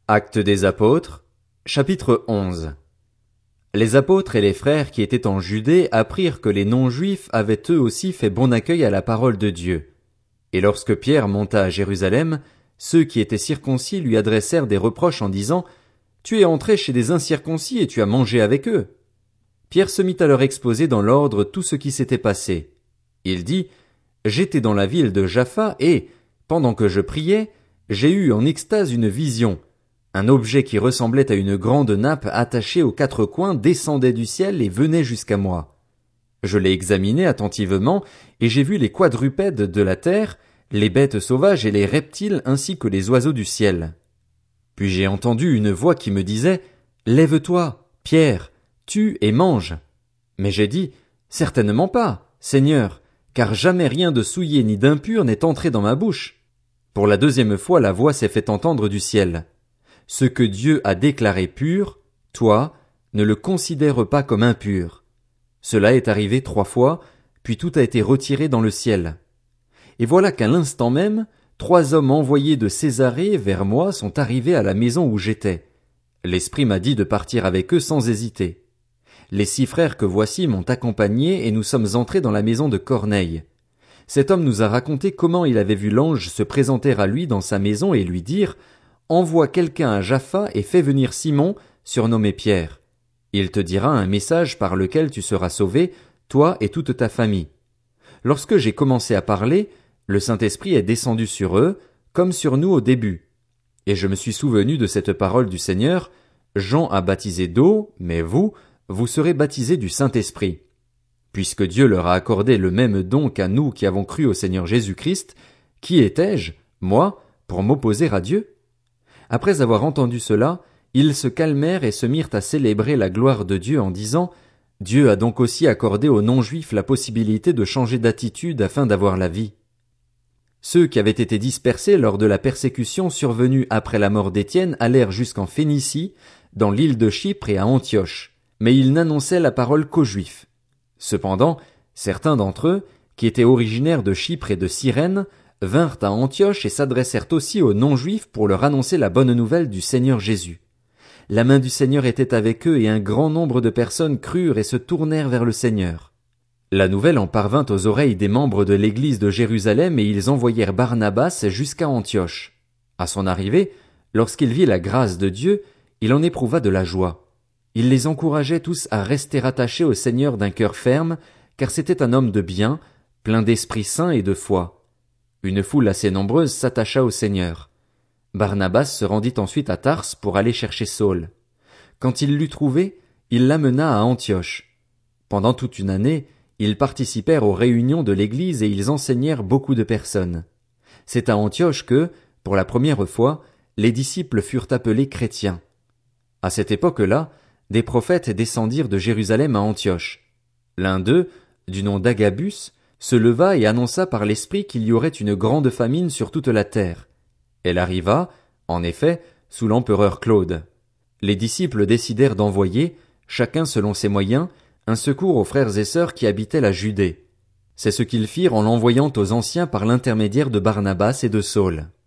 Actes des apôtres, chapitre 11. Les apôtres et les frères qui étaient en Judée apprirent que les non-juifs avaient eux aussi fait bon accueil à la parole de Dieu. Et lorsque Pierre monta à Jérusalem, ceux qui étaient circoncis lui adressèrent des reproches en disant: Tu es entré chez des incirconcis et tu as mangé avec eux. Pierre se mit à leur exposer dans l'ordre tout ce qui s'était passé. Il dit: J'étais dans la ville de Jaffa et, pendant que je priais, j'ai eu en extase une vision. Un objet qui ressemblait à une grande nappe attachée aux quatre coins descendait du ciel et venait jusqu'à moi. Je l'ai examiné attentivement, et j'ai vu les quadrupèdes de la terre, les bêtes sauvages et les reptiles ainsi que les oiseaux du ciel. Puis j'ai entendu une voix qui me disait: Lève-toi, Pierre, tue et mange. Mais j'ai dit: Certainement pas, Seigneur, car jamais rien de souillé ni d'impur n'est entré dans ma bouche. Pour la deuxième fois la voix s'est fait entendre du ciel. Ce que Dieu a déclaré pur, toi, ne le considère pas comme impur. Cela est arrivé 3 fois, puis tout a été retiré dans le ciel. Et voilà qu'à l'instant même, 3 hommes envoyés de Césarée vers moi sont arrivés à la maison où j'étais. L'Esprit m'a dit de partir avec eux sans hésiter. Les 6 frères que voici m'ont accompagné et nous sommes entrés dans la maison de Corneille. Cet homme nous a raconté comment il avait vu l'ange se présenter à lui dans sa maison et lui dire: Envoie quelqu'un à Jaffa et fais venir Simon, surnommé Pierre. Il te dira un message par lequel tu seras sauvé, toi et toute ta famille. Lorsque j'ai commencé à parler, le Saint-Esprit est descendu sur eux, comme sur nous au début. Et je me suis souvenu de cette parole du Seigneur: Jean a baptisé d'eau, mais vous serez baptisés du Saint-Esprit. Puisque Dieu leur a accordé le même don qu'à nous qui avons cru au Seigneur Jésus-Christ, qui étais-je, moi, pour m'opposer à Dieu? Après avoir entendu cela, ils se calmèrent et se mirent à célébrer la gloire de Dieu en disant: Dieu a donc aussi accordé aux non-juifs la possibilité de changer d'attitude afin d'avoir la vie. Ceux qui avaient été dispersés lors de la persécution survenue après la mort d'Étienne allèrent jusqu'en Phénicie, dans l'île de Chypre et à Antioche, mais ils n'annonçaient la parole qu'aux Juifs. Cependant, certains d'entre eux, qui étaient originaires de Chypre et de Cyrène, vinrent à Antioche et s'adressèrent aussi aux non-juifs pour leur annoncer la bonne nouvelle du Seigneur Jésus. La main du Seigneur était avec eux et un grand nombre de personnes crurent et se tournèrent vers le Seigneur. La nouvelle en parvint aux oreilles des membres de l'église de Jérusalem et ils envoyèrent Barnabas jusqu'à Antioche. À son arrivée, lorsqu'il vit la grâce de Dieu, il en éprouva de la joie. Il les encourageait tous à rester attachés au Seigneur d'un cœur ferme, car c'était un homme de bien, plein d'Esprit Saint et de foi. Une foule assez nombreuse s'attacha au Seigneur. Barnabas se rendit ensuite à Tars pour aller chercher Saul. Quand il l'eut trouvé, il l'amena à Antioche. Pendant toute une année, ils participèrent aux réunions de l'église et ils enseignèrent beaucoup de personnes. C'est à Antioche que, pour la première fois, les disciples furent appelés chrétiens. À cette époque-là, des prophètes descendirent de Jérusalem à Antioche. L'un d'eux, du nom d'Agabus, se leva et annonça par l'Esprit qu'il y aurait une grande famine sur toute la terre. Elle arriva, en effet, sous l'empereur Claude. Les disciples décidèrent d'envoyer, chacun selon ses moyens, un secours aux frères et sœurs qui habitaient la Judée. C'est ce qu'ils firent en l'envoyant aux anciens par l'intermédiaire de Barnabas et de Saul.